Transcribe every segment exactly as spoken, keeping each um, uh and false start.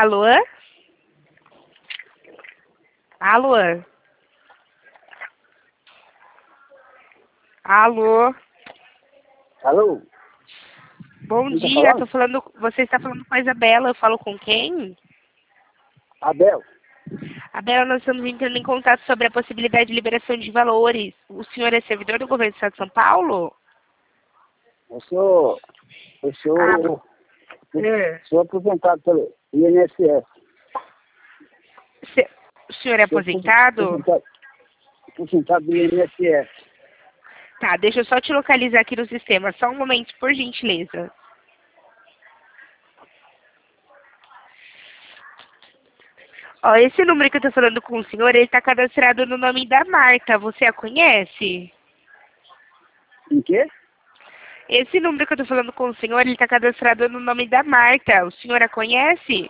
Alô? Alô? Alô? Alô? Bom Quem tá dia, falando? tô falando, você está falando com a Isabela, eu falo com quem? Abel. Abel, nós estamos entrando em contato sobre a possibilidade de liberação de valores. O senhor é servidor do governo do Estado de São Paulo? Eu sou, eu Ah, sou, é. sou aposentado pelo I N S S. Se- o senhor é Sou aposentado? aposentado, aposentado do I N S S. Tá, deixa eu só te localizar aqui no sistema. Só um momento, por gentileza. Ó, esse número que eu tô falando com o senhor, ele tá cadastrado no nome da Marta. Você a conhece? Em quê? Esse número que eu tô falando com o senhor, ele tá cadastrado no nome da Marta. O senhor a conhece?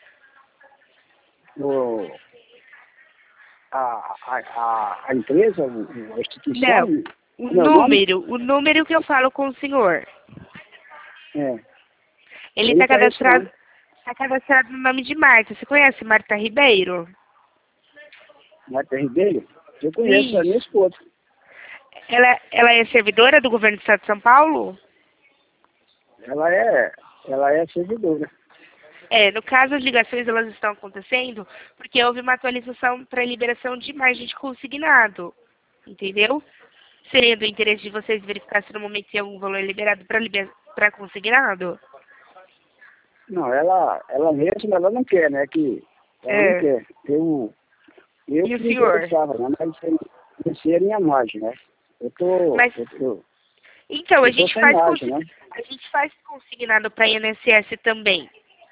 O, a, a, a, a empresa, o- a instituição? Não. O Meu nome? número, o número que eu falo com o senhor. É. Ele Eu não tá conheço, cadastrado, não. tá cadastrado no nome de Marta. Você conhece Marta Ribeiro? Marta Ribeiro? Eu conheço, é minha Isso. esposa. Ela, ela é servidora do governo do Estado de São Paulo? Ela é, ela é servidora. É, no caso, as ligações elas estão acontecendo porque houve uma atualização para liberação de margem de consignado, entendeu? Seria do interesse de vocês verificar se no momento tem algum valor liberado para liber... para consignado? Não, ela, ela mesma, ela não quer, né? Que ela não É. quer. Eu, eu E o que me senhor? interessava, né? Mas essa é a minha margem, né? Eu tô, Mas, eu tô, então, a eu tô gente sem faz, margem, consi... né? a gente faz consignado para I N S S também.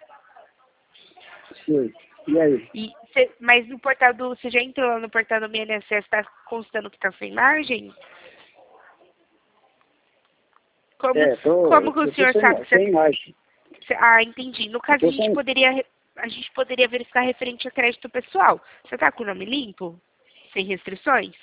Sei. E aí? E cê... Mas no portal do. Você já entrou lá no portal do I N S S, está constando que está sem margem? Como, É, tô, como eu que o tô senhor sabe sem, que sem você... margem. você- Ah, entendi. No Eu caso, a tô gente sem, poderia, re- a gente poderia verificar referente a crédito pessoal. Você está com o nome limpo? Sem restrições?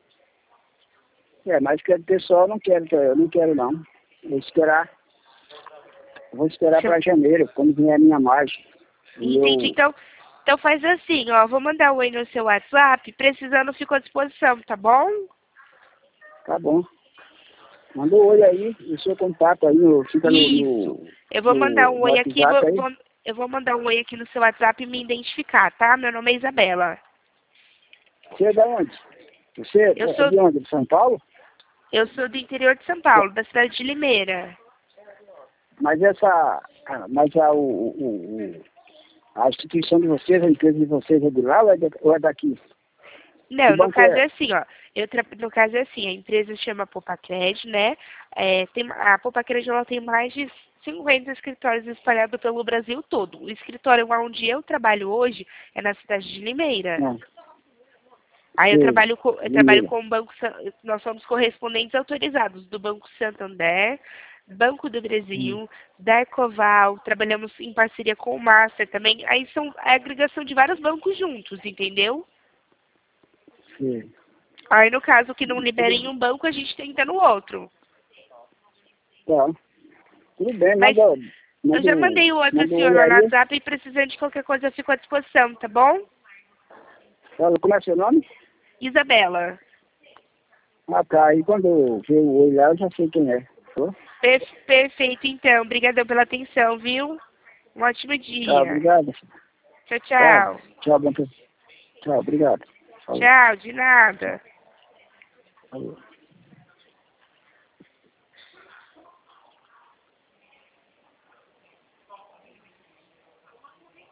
é, mas que pessoal eu não quero, eu não quero não. Vou esperar, vou esperar Você- para janeiro, quando vier a minha margem. E Entendi. eu, Então, então faz assim, ó. Vou mandar o oi no seu WhatsApp. Precisando, fico à disposição, tá bom? tá bom. Manda um oi aí, o seu contato aí, no, fica no, Isso. no, Eu vou mandar no, um no oi aqui, vou, WhatsApp aí. vou- eu vou mandar um oi aqui no seu WhatsApp e me identificar, tá? Meu nome é Isabela. Você é de onde? Você Eu é sou, de onde? De São Paulo? eu sou do interior de São Paulo, da cidade de Limeira. Mas essa, ah, mas a, o, o, o- a instituição de vocês, a empresa de vocês é de lá ou é, de, ou é daqui? Que Não, no banco caso é? é assim, ó. Eu tra... No caso é assim, a empresa chama Popacred, né? É, tem... A Popacred ela tem mais de cinquenta escritórios espalhados pelo Brasil todo. O escritório onde eu trabalho hoje é na cidade de Limeira. Não, Aí eu sei, trabalho com, eu trabalho Limeira. com o Banco, Sa- nós somos correspondentes autorizados do Banco Santander, Banco do Hum, Brasil, da Ecoval, trabalhamos em parceria com o Master também. Aí são a agregação de vários bancos juntos, entendeu? sei. Aí no caso que não libera em Tudo, um banco, a gente tenta no outro. tá, tudo bem, Mas manda, eu manda, já um- mandei o oi pro manda um senhor oi lá no aí. WhatsApp e precisando de qualquer coisa eu fico à disposição, tá bom? Fala, como é seu nome? Isabela. Ah, tá, aí quando eu ver o oi lá, eu já sei quem é. Tô? Per- perfeito então. Obrigadão pela atenção, viu? Um ótimo Tá, dia. obrigado. Tchau, Tá, tchau. tchau, bom, tchau, obrigado. Falou. Tchau, de nada. Falou.